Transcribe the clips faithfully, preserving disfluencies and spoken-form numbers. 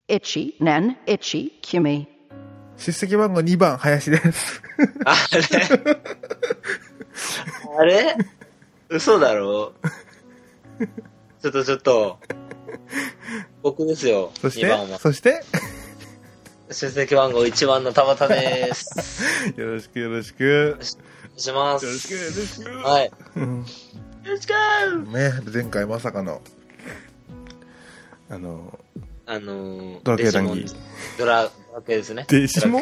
itchy, nen, itchy, kimi. 出席番号にばん、林です。 あれあれ嘘だろちょっとちょっと。僕ですよ。 そしてにばんは。 そして出席番号いちばんの田畑です。 よろしくよろしく。 お願いします。 よろしくよろしく。 はい。 うん、 よろしくね、前回まさかの、あの、 あのー、 ドラクエ談義。 ドラ、ドラクエですね。 デジモン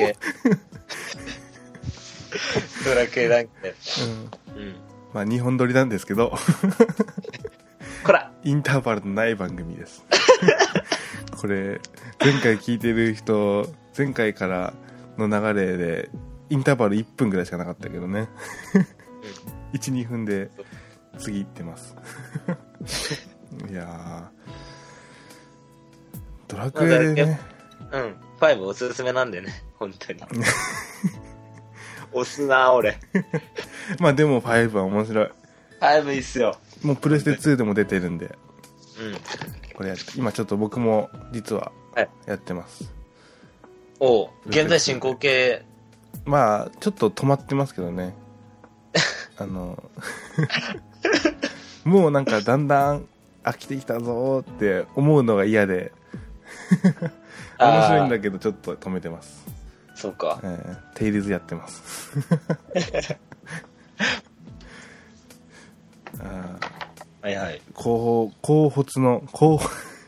ドラクエ談義で。 うん。 うん。 まあ、にほん撮りなんですけど、 こらインターバルのない番組です。これ、前回聞いてる人、前回からの流れで、インターバルいっぷんぐらいしかなかったけどね。いち、にふんで次行ってます。いやー、ドラクエでね。 うん。ごおすすめなんでね、本当に。押すな、俺。 まあでもごは面白い。 ごいいっすよ。 もうプレステツーでも出てるんで。 うん。 これやって、今ちょっと僕も実はやってます。 はい、おう、現在進行形。 まあ、ちょっと止まってますけどね。あの、もうなんかだんだん飽きてきたぞーって思うのが嫌で、面白いんだけどちょっと止めてます。 そうか。 えー、テイルズやってます。あはいはい。 後後発の後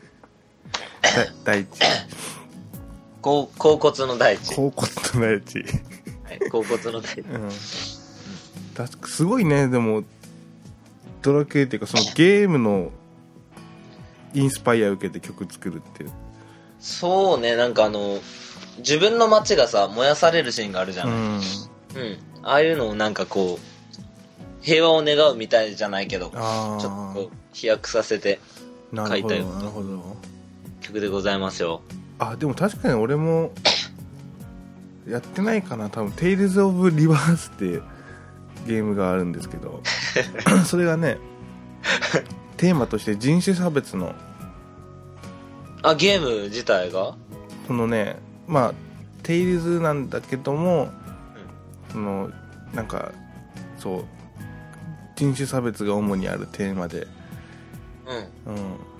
大地。 甲骨の大地。 甲骨の大地。 はい、甲骨の大地。うん。 確かすごいね。でもドラクエっていうかそのゲームのインスパイア受けて曲作るっていう。 そうね、なんかあの自分の街がさ燃やされるシーンがあるじゃない。うん。うん。ああいうのをなんかこう平和を願うみたいじゃないけど、ちょっと飛躍させて書いたような曲でございますよ。 あ、でも確かに俺もやってないかな。多分テイルズ・オブ・リバースっていうゲームがあるんですけどそれがねテーマとして人種差別のあ、ゲーム自体がそのね、まあテイルズなんだけども、うん、そのなんかそう人種差別が主にあるテーマで、うん、うん、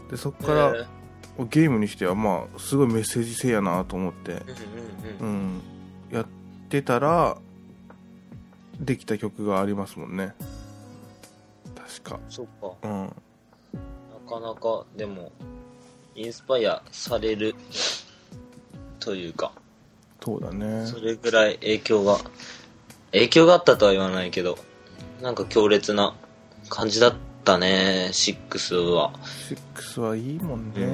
でそっから、えー、ゲームにしてはまあすごいメッセージ性やなと思って、うん、うん、やってたらできた曲がありますもんね。確か。 そっか。 うん。 なかなかでもインスパイアされるというか。 そうだね。 それぐらい影響が影響があったとは言わないけど、なんか強烈な感じだったね。シックスは。 シックスはいいもんね。うん、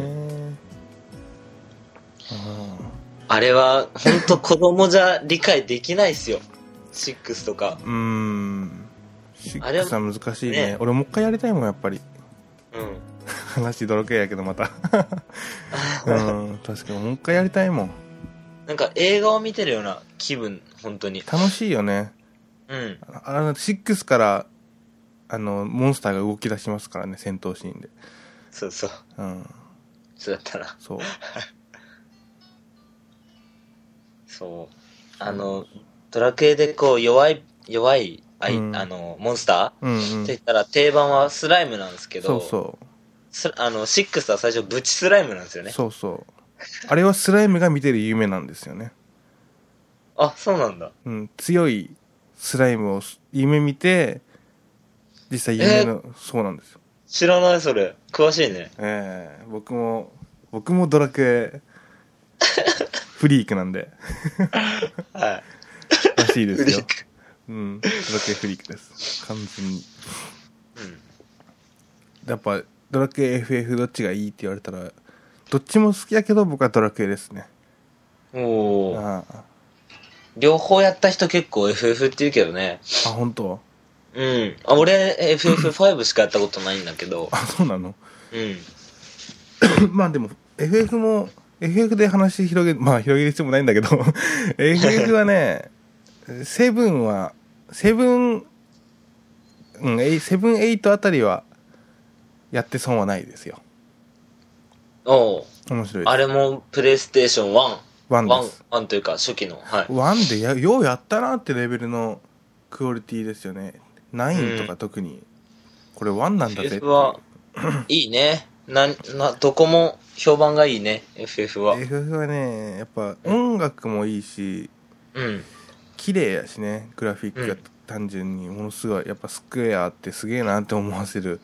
あれは本当子供じゃ理解できないっすよ。シックスとか。 うーん。シックスは難しいね。ね、俺もう一回やりたいもんやっぱり。うん。話ドラクエやけどまた。うん。確かにもう一回やりたいもん。 なんか映画を見てるような気分、本当に。 楽しいよね。うん。あのシックスからあのモンスターが動き出しますからね、戦闘シーンで。 そうそう。うん。そうだったな。 そう。 そう。あの。ドラクエでこう弱い弱いあい、うん、あのモンスター、うんうん、って言ったら定番はスライムなんですけど、そうそうあのシックスは最初ブチスライムなんですよね。 そうそうあれはスライムが見てる夢なんですよね。 あ、そうなんだ。 うん、強いスライムを夢見て実際夢の、えー、そうなんですよ。 知らないそれ詳しいね。 ええー、僕も僕もドラクエフリークなんではいらしいですよ。うん、ドラクエフリークです。完全に。うん。やっぱドラクエ エフエフ どっちがいいって言われたら、どっちも好きやけど僕はドラクエですね。 おお。ああ。両方やった人結構 エフエフ って言うけどね。 あ、本当。 うん。あ、俺 エフエフファイブ しかやったことないんだけど。 あ、そうなの。うん。まあでも エフエフ も エフエフ で話広げまあ広げる必要もないんだけどエフエフ はね。セブンはセブンうんセブンエイトあたりはやって損はないですよ。 おう。 面白いです。 あれもプレイステーションワン。 ワンです。 ワンというか初期の。はい。 ワンでやようやったなってレベルのクオリティですよね。ナインとか特に、うん、これワンなんだぜっていう。エフエフはいいね。な、な、どこも評判がいいね、エフエフ は。 エフエフ はね、やっぱ音楽もいいし、 うん。 綺麗やしね、グラフィックが単純にものすごい、やっぱスクエアってすげえなって思わせる。うん、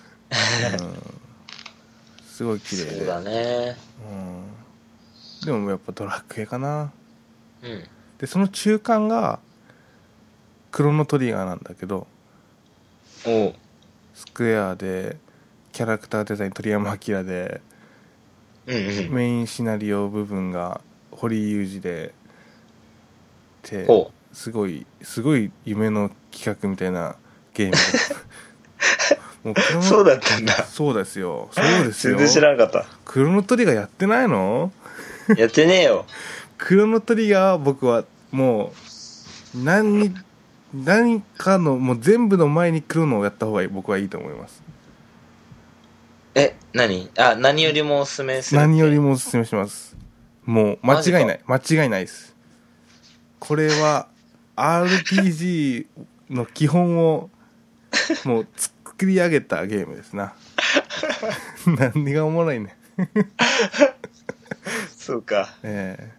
すごい綺麗で。 そうだね。 うん。でもやっぱドラクエかな。 うん。 で、その中間がクロノトリガーなんだけど、 おう。 スクエアでキャラクターデザイン鳥山明で、 うんうん、 メインシナリオ部分が堀井雄二で、てすごいすごい夢の企画みたいなゲームもうクロノそうだったんだ。 そうですよ、そうですよ。 全然知らなかった。 クロノトリガーやってないの？ やってねえよ。 クロノトリガーは僕はもう何何かのもう全部の前にクロノをやった方がいい、僕はいいと思います。 え、何？あ、何よりもおすすめする。 何よりもおすすめします。もう間違いない間違いないです。これは アールピージー の基本をもう作り上げたゲームですな。何がおもろいね。 そうか。 え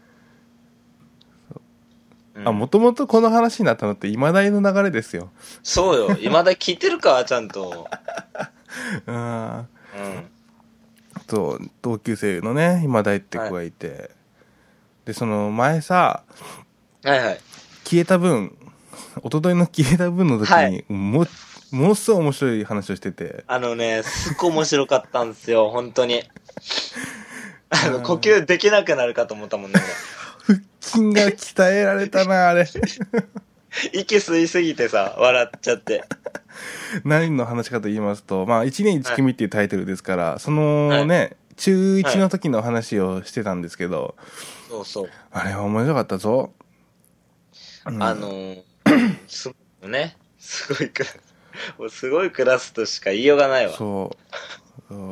えー。あ、もともとこの話になったのって今代の流れですよ。 そうよ。今代聞いてるかちゃんと。 あうん。と同級生のね今代って子がいて、はい、でその前さ、 はいはい、 消えた分一昨日の消えた分の時に、はい、もものすごい面白い話をしてて、 あのねすっごい面白かったんですよ本当に。あの呼吸できなくなるかと思ったもんね。 腹筋が鍛えられたなあれ。 息吸いすぎてさ笑っちゃって。 何の話かと言いますと、まあ一年一組っていうタイトルですから、はい、そのね、はい、中いちの時の話をしてたんですけど、 はい、そうそう、 あれは面白かったぞ。 うん、あのー、すごいね、すごいクラス、もうすごいクラスとしか言いようがないわ。 そう、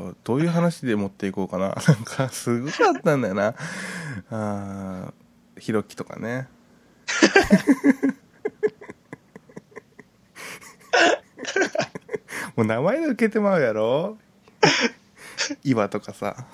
どういう話で持っていこうかな。なんかすごかったんだよな。あ、ひろきとかね。もう名前で受けてまうやろ。岩とかさ。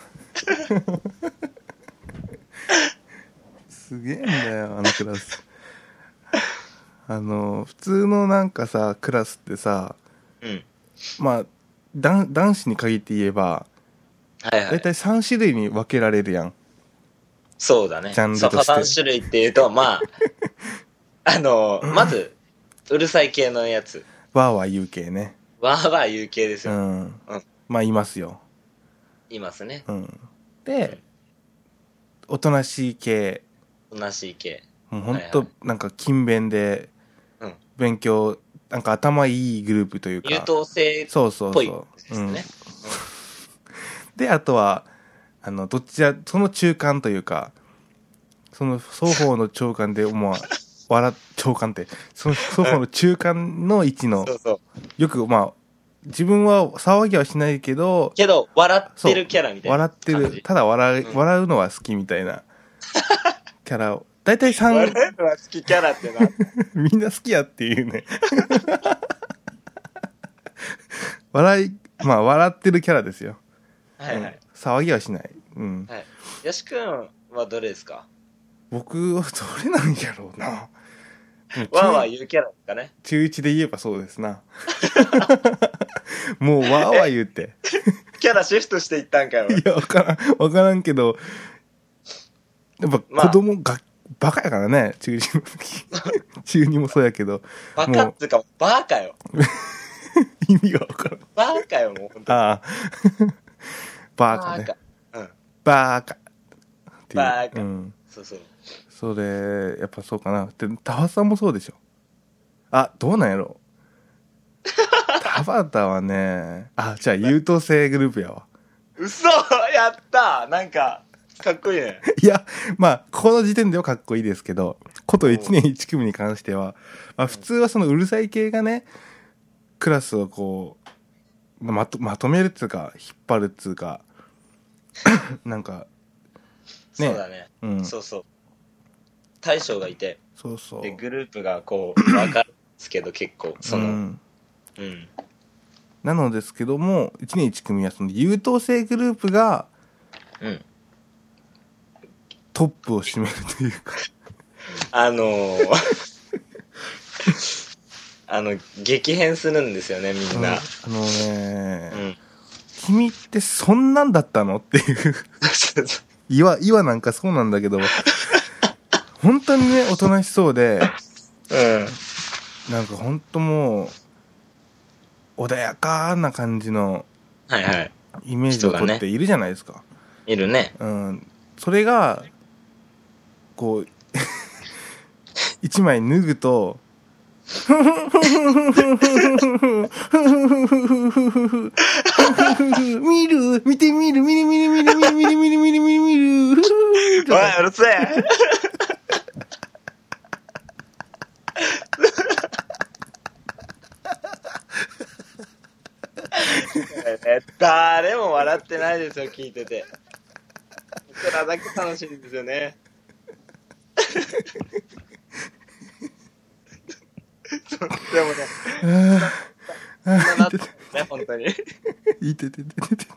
すげえんだよあのクラス。あの普通のなんかさクラスってさ、 うん、 まあ男子に限って言えば、 はいはい、 だいたいさん種類に分けられるやん。 そうだね。 ジャンルとしてさん種類っていうとまああのまずうるさい系のやつ。 わーわー言う系ね。 わーわー言う系ですよ。 うん。うん、まあいますよ。 いますね。 うん。で、うん、おとなしい系。 おとなしい系。 もうほんとなんか勤勉で、うん、勉強なんか頭いいグループというか。 優等生っぽいですね。 そうそうそう。うん、であとはあのどっちらその中間というかその双方の長官で思わ笑長官ってその双方の中間の位置のそうそうよくまあ自分は騒ぎはしないけどけど笑ってるキャラみたいな笑ってるただ笑う、うん、笑うのは好きみたいなキャラをだいたいさん笑うのは好きキャラってなみんな好きやっていうね笑いまあ笑ってるキャラですよ。 はいはい、うん、 騒ぎはしない。うん。 はい。よし君はどれですか？ 僕はどれなんやろうな。 わーわー言うキャラですかね。 中いちで言えばそうですな。もうわーわー言うて。 キャラシフトしていったんかよ。 いや、わからん、わからんけど、やっぱ子供が、まあ、バカやからね、中いちの時。中にもそうやけど。 バカっつうか、バカよ。 意味がわからん。 バカよ、もう本当に。 ああ。バカね。 うん。 バカ。 バカ。 うん。 そうそう。 それ、やっぱそうかな。で、タワさんもそうでしょ。あ、どうなんやろ。田畑はね、あ、じゃあ優等生グループやわ。 嘘やったなんか、かっこいいね。 いや、まあ、この時点ではかっこいいですけど、こといちねんいち組に関しては、まあ、普通はそのうるさい系がね、クラスをこう、まと、まとめるっつうか、引っ張るっつうか、 なんかね、そうだね、うん、そうそう、大将がいて、 そうそう、 でグループがこう分かるんですけど結構その、うん、 うん、なのですけどもいちねんいち組はその優等生グループが、うん、トップを占めるというかあのー、あの激変するんですよねみんな、うん、あのね、うん、君ってそんなんだったのっていう岩岩なんかそうなんだけど本当にねおとなしそうで、うん、なんか本当もう穏やかな感じのイメージを取っているじゃないですか、はいはい、 いるね、 うん、それがこう一枚脱ぐと見る見て見る見る見る見る見る見る見る見る見る見るおい、うるせえ誰も笑ってないですよ、聞いてて。僕らだけ楽しいんですよね。でもね、そんななってね、本当に。 いててててて。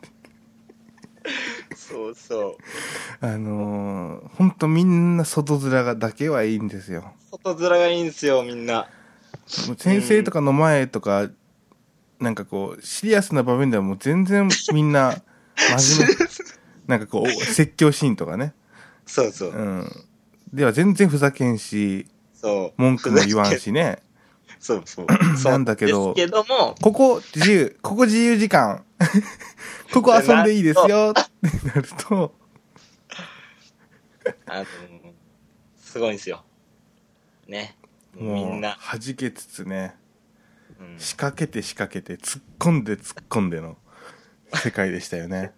そうそう。 あのー、本当みんな外面がだけはいいんですよ。 外面がいいんですよ、みんな。 もう先生とかの前とか、うん、なんかこうシリアスな場面ではもう全然みんな真面目なんかこう説教シーンとかね。 そうそう。 うん。では全然ふざけんし、 そう。 文句も言わんしね。 そうそう。 なんだけど、 ですけども、 ここ自由、ここ自由時間、ここ遊んでいいですよってなると、 あのすごいんですよ。ね。もうみんな弾けつつね、うん、仕掛けて仕掛けて突っ込んで突っ込んでの世界でしたよね。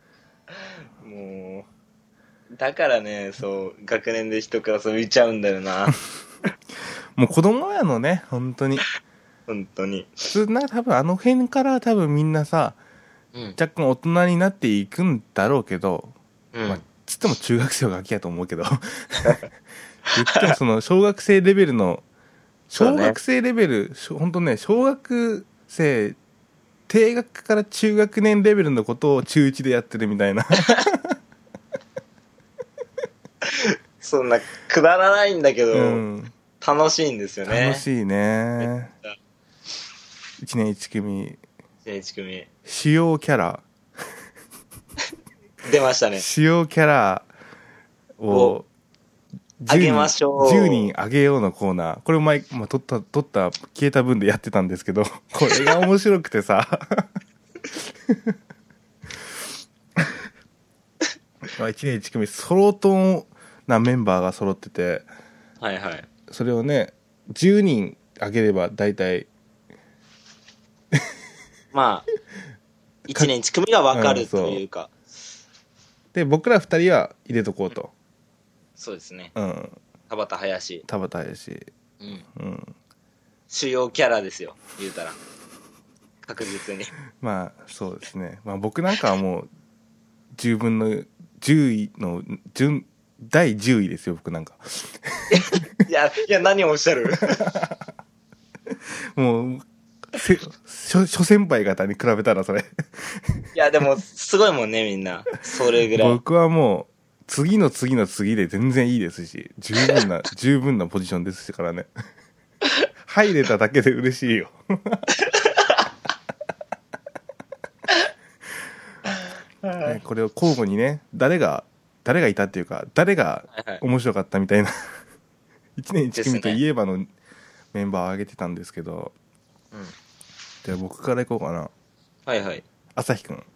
もうだからね、そう学年で一クラス浮いちゃうんだよな。 もう子供やのね、本当に。 本当に。 普通な、多分あの辺から多分みんなさ、うん、若干大人になっていくんだろうけど、うん、まあ、つっても中学生はガキやと思うけど、言ってもその小学生レベルの、小学生レベル、ね、本当ね、小学生、低学から中学年レベルのことを中いちでやってるみたいな。 そんなくだらないんだけど、うん、楽しいんですよね。 楽しいね。いちねんいち組。いちねんいち組。 主要キャラ。 出ましたね。 主要キャラをあげましょう。 じゅうにんあげようのコーナー。これを前、まあ、撮った、撮った、消えた分でやってたんですけど、これが面白くてさ。いちねんいち組、相当なメンバーが揃ってて、 はいはい。 それをね、じゅうにんあげれば大体、 まあ、いちねんいち組が分かるというか。 うん、で、僕らふたりは入れとこうと。うん、 そうですね。 うん。 田畑林。 田畑林。 うん。うん。主要キャラですよ、言うたら。確実に。 まあ、そうですね。まあ僕なんかはもう、じゅうぶんのじゅういの、順、だいじゅういですよ、僕なんか。 いや、いや、何をおっしゃるもう、せ諸先輩方に比べたらそれ。 いや、でも、すごいもんね、みんな。それぐらい。 僕はもう、次の次の次で全然いいですし、十分な、十分なポジションですからね。入れただけで嬉しいよ。ね、これを交互にね、誰が、誰がいたっていうか、誰が面白かったみたいな、いちねんいち組といえばのメンバーを挙げてたんですけど、うん、じゃあ僕からいこうかな。 はいはい。 朝日くん。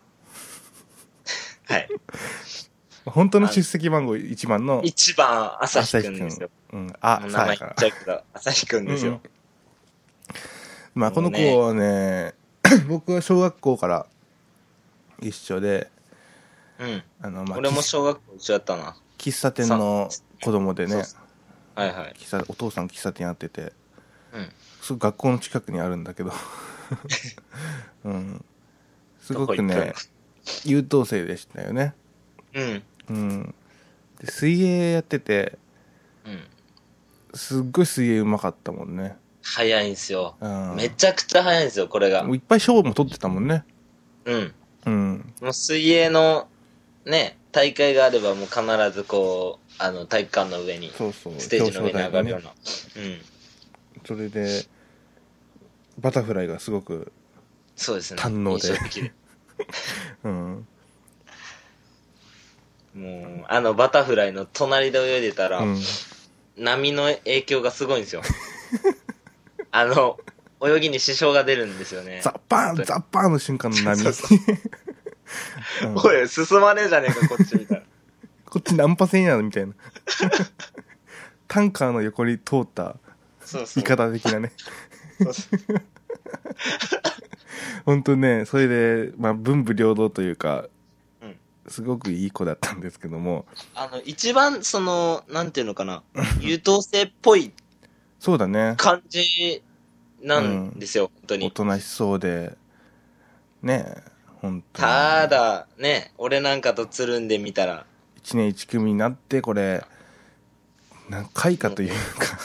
はい。 本当の出席番号いちばんの。 いちばん、朝日くんですよ。 うん。あ、 名前言っちゃうけど、朝日くんですよ。うん、 まあこの子はね、僕は小学校から一緒で、 うん。あの、まあ、俺も小学校一緒やったな。 喫茶店の子供でね。 はいはい。 喫茶お父さん喫茶店やってて、うん。すぐ学校の近くにあるんだけど、うん。すごくね、 優等生でしたよね。 うん。 うん。で水泳やってて、 うん。 すっごい水泳うまかったもんね。 早いんすよ。 うん。 めちゃくちゃ早いんですよ、これが。 いっぱい賞も取ってたもんね。 うん。 うん。 もう水泳の、ね、大会があればもう必ずこう、あの、体育館の上に、 そうそう。 ステージの上に上がるような。ね、うん。 それで、バタフライがすごく、 そうですね。 堪能で。 うん。もう、あのバタフライの隣で泳いでたら、うん、波の影響がすごいんですよ。あの、泳ぎに支障が出るんですよね。 ザッパーンザッパーンの瞬間の波。そうそううん、おい、進まねえじゃねえか、こっちみたいな。 こっちナンパせんやみたいな。タンカーの横に通った、イカダ的なね。そうそう本当ね、それで、まあ、文武両道というか、うん、すごくいい子だったんですけども、 あの、一番、その、なんていうのかな、優等生っぽい、 そうだね。 感じなんですよ、うん、本当に。 おとなしそうで、ねえ、本当に。 ただ、ね、俺なんかとつるんでみたら。 一年一組になって、これ、何回かというか、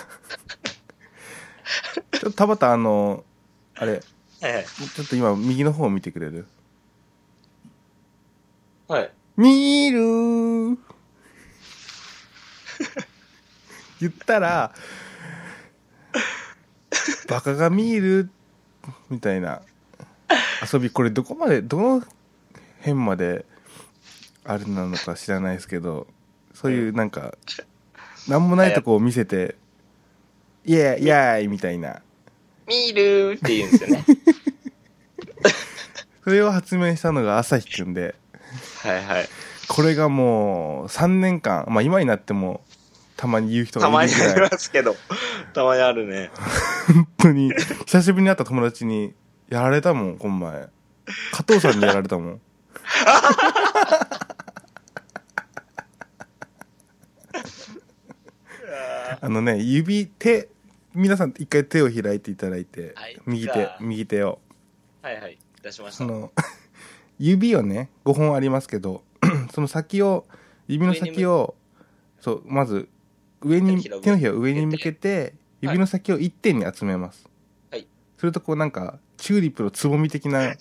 ちょっと田畑あの、あれ、はいはい、ちょっと今右の方を見てくれる？ はい。 見るー言ったら、バカが見るみたいな遊び、これどこまで、どの辺まであれなのか知らないですけど、そういうなんか、なんもないとこを見せて、イエーイ、イエーイみたいな。 見るって言うんですよね。 それを発明したのが朝日くんで、 はいはい。 これがもうさんねんかん、まあ今になってもたまに言う人がいるぐらい。 たまにありますけど、たまにあるね。 本当に、久しぶりに会った友達にやられたもん、この前。加藤さんにやられたもん。あのね、指、手、皆さん一回手を開いていただいて、右手、右手を。 はいはい、出しました。 その、指をね、ごほんありますけど、その先を、指の先を、そう、まず、上に、手のひらを上に向けて、指の先を一点に集めます。はい。するとこうなんか、チューリップのつぼみ的な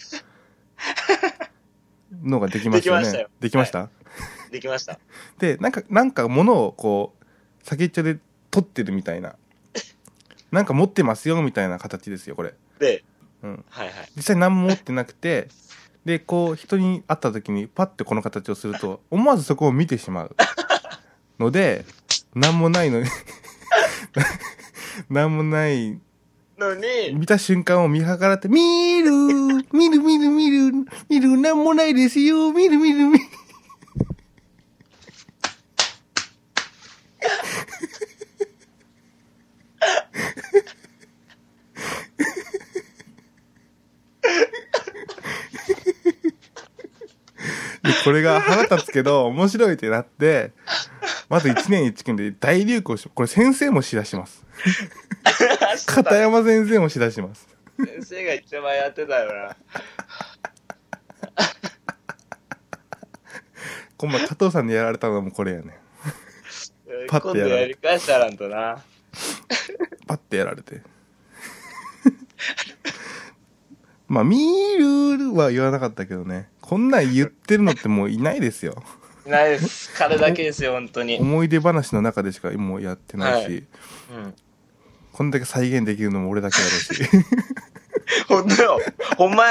のができましたよね。できましたよ。 できました。 で、なんか、なんか物をこう、先っちょで取ってるみたいな。なんか持ってますよみたいな形ですよ、これ。 で、 うん。 はいはい。 実際何も持ってなくて、で、こう、人に会った時にパッてこの形をすると、思わずそこを見てしまう。ので、何もないのに、何もないのに、 見た瞬間を見計らって、見る見る見る見る見る何もないですよ見る見る見るこれが腹立つけど面白いってなって、まずいちねんいち組で大流行し、これ先生もしだします。片山先生もしだします。 先生が一番やってたよな。 今晩加藤さんにやられたのもこれやね。 パッてやられて。今度やり返したらんとな。 パッてやられて。まあ、見るは言わなかったけどね。こんなん言ってるのってもういないですよ。 いないです。彼だけですよ、本当に。 思い出話の中でしかもうやってないし、はい、うん、こんだけ再現できるのも俺だけやろうし。 本当よ。ほんまや。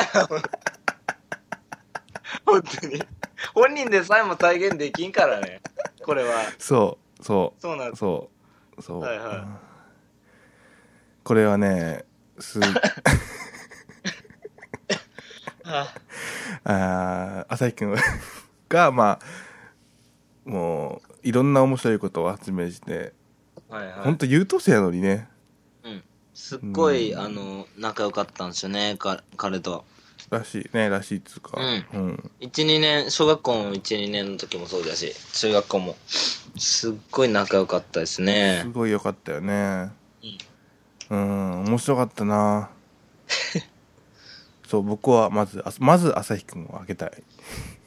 本当に。本人でさえも再現できんからね。これは。 そう、そう。 そうなんです。 そう、そう。 はいはい。 これはね、すああ、朝日くんが、まあ、もう、いろんな面白いことを発明して、はいはい、ほんと優等生やのにね。 うん。すっごい、うん、あの、仲良かったんですよね、か彼とは。 らしいね、らしいっつうか。 うん。うん、いち、にねん、小学校のいち、にねんの時もそうだし、中学校も。すっごい仲良かったですね。 すごい良かったよね。うん。うん、面白かったな。そう、僕はまず、まず朝日くんをあげたい。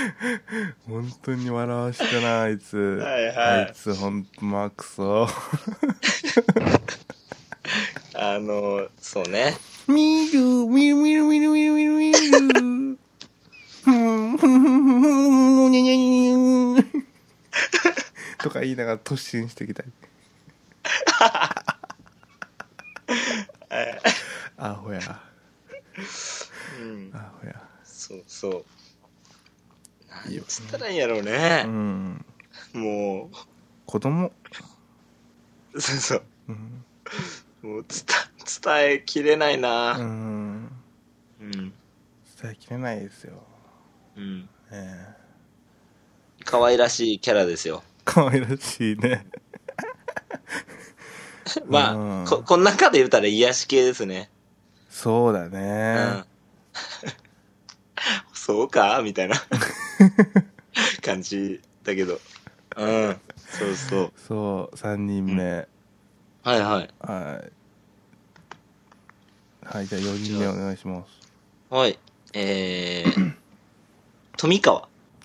本当に笑わしてなあいつ。 はいはい。 あいつほんとまあクソ。 あのそうね。 見る見る見る見る見る見る見る。ふんふんふんふんふんにゃにゃにゃにゃとか言いながら突進してきたり。アホや。 うん。 アホや。 そうそう。何つったらいいんやろうね。 うん。 もう。 子供。 そうそう。 うん、 もう伝、伝えきれないな。 うん。 うん。 伝えきれないですよ。 うん。 ええ。可愛らしいキャラですよ。 可愛らしいね。 まあ、うん、こ、この中で言うたら癒し系ですね。 そうだね。うん。 そうかみたいな感じだけど。うん。そうそう。 そう、さんにんめ。うん、 はいはい。 はい。はい、じゃあよにんめお願いします。 はい。えー、富川。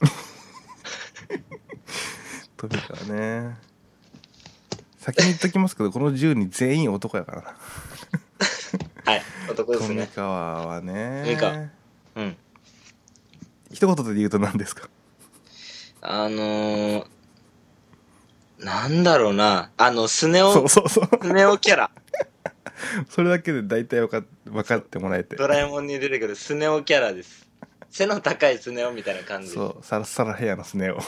富川ね。先に言っときますけど、このじゅうにん全員男やからな。 はい、男ですね。 富川はね。 富川。うん。 一言で言うと何ですか？ あのー、なんだろうな。あの、スネ夫、 そうそうそう。 スネ夫キャラ。 それだけで大体分か分かってもらえて。 ドラえもんに出てくるスネ夫キャラです。背の高いスネ夫みたいな感じ。 そう、サラサラヘアのスネ夫。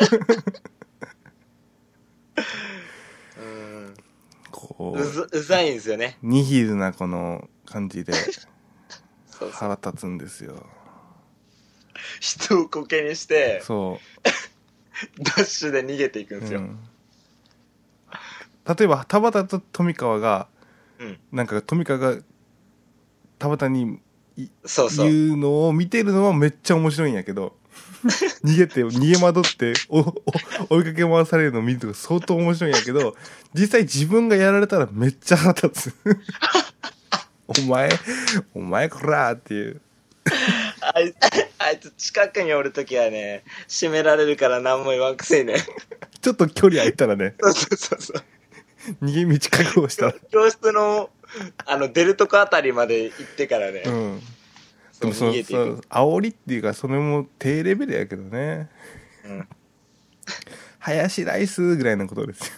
うんこう、うざ、うざいんですよね。 ニヒルなこの感じで腹立つんですよ。 人をコケにして、 そうダッシュで逃げていくんですよ。うん、 例えば田畑と富川が、 うん、 なんか富川が田畑にそうそう言うのを見てるのはめっちゃ面白いんやけど逃げて逃げ惑っておお追いかけ回されるのを見ると相当面白いんやけど、実際自分がやられたらめっちゃ腹立つ。お前お前こらーっていう。 あい, あいつ近くにおるときはね、締められるから何も言わんくせにね。 ちょっと距離空いたらね。 そうそうそうそう。 逃げ道確保したら。 教室の、あの、出るとこあたりまで行ってからね。 うん。でもその、その、煽りっていうか、それも低レベルやけどね。うん。ハヤシライスぐらいのことですよ。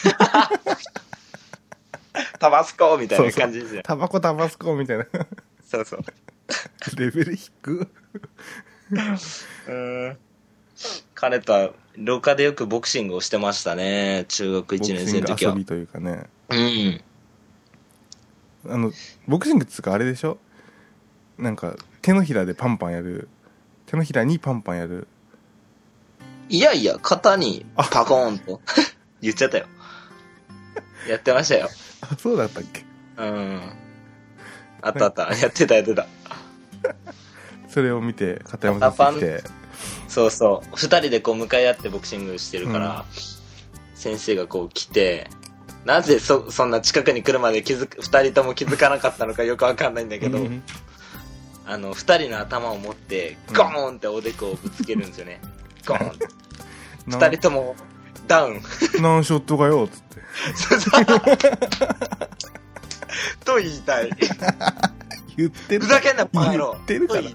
タバスコみたいな感じですよ。 タバコタバスコみたいな。 そうそう。 レベル低うん。彼とは廊下でよくボクシングをしてましたね。中学いちねん生の時は。 ボクシング遊びというかね。 うん。 あのボクシングっていうかあれでしょ。なんか手のひらでパンパンやる。手のひらにパンパンやる。 いやいや、肩にパコーンと言っちゃったよ。やってましたよ。 あ、そうだったっけ。 うん。あったあった。やってたやってた。 それを見て片山さん来て。 そうそう。二人でこう向かい合ってボクシングしてるから、うん、先生がこう来て、なぜそ、そんな近くに来るまで気づく、二人とも気づかなかったのかよくわかんないんだけど、うん、あの、二人の頭を持って、ゴーンっておでこをぶつけるんですよね。ゴーンって。二人ともダウン。 何ショットがよ、つって。 と言いたい。 言ってる。 ふざけんな、バカ野郎。 言ってるから。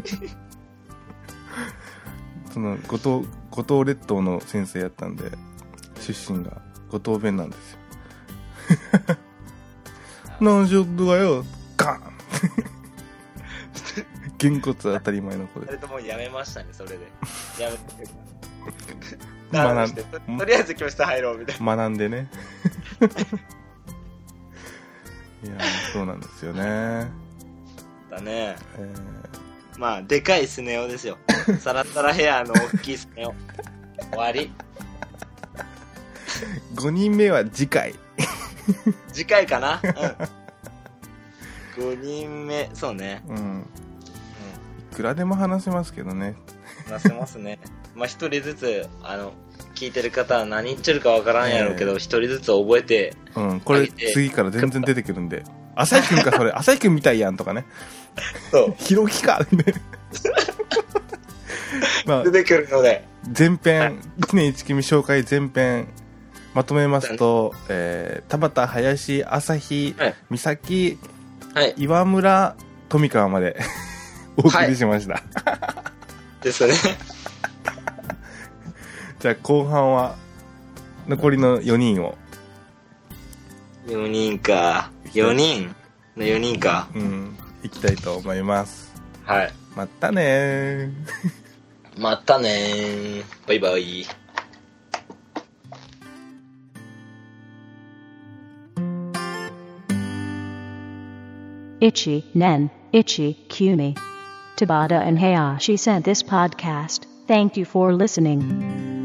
その五島五島列島の先生やったんで、出身が五島弁なんですよ。何ショットがよ、ガーン。げんこつ当たり前の子で。 それともうやめましたね、それで。やめて。学んで と, とりあえず教室入ろうみたいな。 学んでね。いやそうなんですよね。 だね。えー、まあでかいスネ夫ですよ。サラサラヘアの大きいスネ夫。終わり。 ごにんめは次回。 次回かな。うん、ごにんめそうね。 うん。うん、いくらでも話せますけどね。 話せますね。まあ一人ずつあの聞いてる方は何言ってるかわからんやろうけど、一、えー、人ずつ覚えて、 うん、これ次から全然出てくるんで、浅井くんかそれ、浅井くんみたいやんとかね。 そう。 ひろきかね。 まあ、出てくるので。 前編、いちねんいち組紹介前編、まとめますと、えー、田畑、林、朝日、はい、美咲、はい、岩村、富川までお送りしました。はい、 ですね。 じゃあ後半は、残りのよにんを。 よにんか。よにんのよにんか。 うん。行きたいと思います。 はい。 またねー。 またねー。バイバイ。 Ichi, Nen, Ichi, Kumi. Tabata and Hayashi sent this podcast. Thank you for listening.